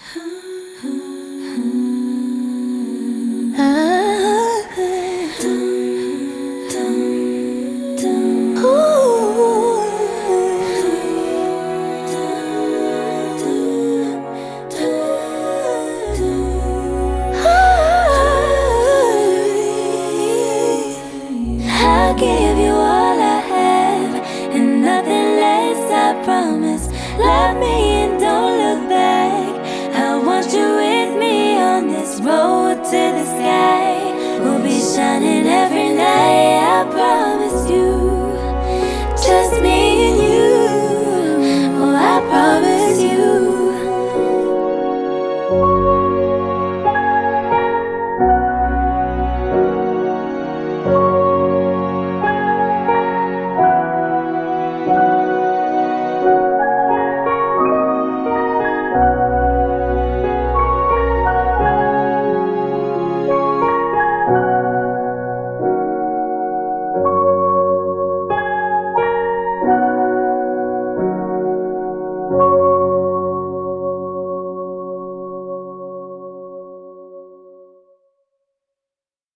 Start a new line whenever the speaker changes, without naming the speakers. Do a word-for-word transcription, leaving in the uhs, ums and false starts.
I'll give you all I have and nothing less, I promise. Love me and don't look back. I want you with me on this road to the sky. We'll be shining every night, I promise you. Just me and you. Oh, I promise.